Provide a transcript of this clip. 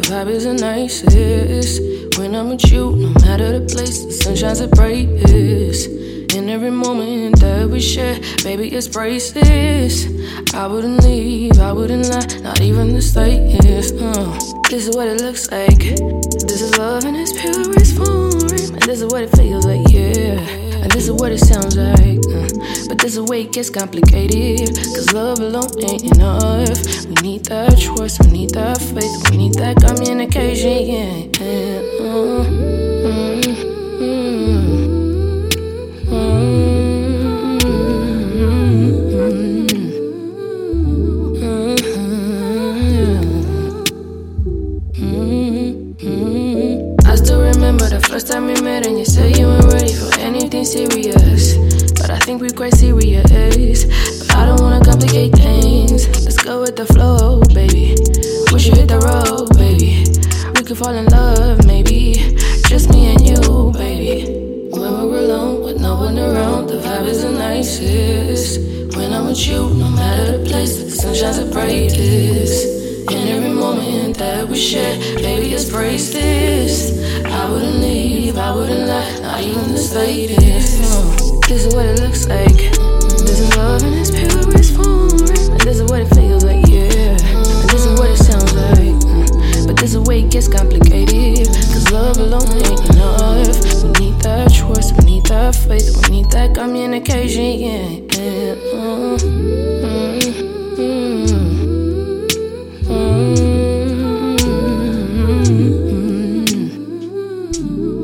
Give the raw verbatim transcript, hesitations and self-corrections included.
vibe is the nicest. When I'm with you, no matter the place, the sun shines the brightest. In every moment that we share, baby, it's priceless. I wouldn't leave, I wouldn't lie, not even the slightest. Uh, this is what it looks like. This is love in its purest form. And this is what it feels like, yeah. And this is what it sounds like. Uh, but this is where it gets complicated. Cause love alone ain't enough. We need that trust, we need that faith, we need that communication, yeah. yeah. Uh, mm, mm. First time we met and you said you weren't ready for anything serious, but I think we're quite serious. But I don't wanna complicate things. Let's go with the flow, baby. We should hit the road, baby. We could fall in love, maybe. Just me and you, baby. When we're alone with no one around, the vibe is the nicest. When I'm with you, no matter the place, the sun shines the brightest. In every moment that we share, baby, it's priceless. I wouldn't leave, I wouldn't lie, not even the slightest. No. This is what it looks like. This is love in its purest form. And this is what it feels like, yeah. And this is what it sounds like. But this is where it gets complicated. Cause love alone ain't enough. We need that trust, we need that faith, we need that communication, yeah. yeah. Uh, mm, mm. Mm-hmm.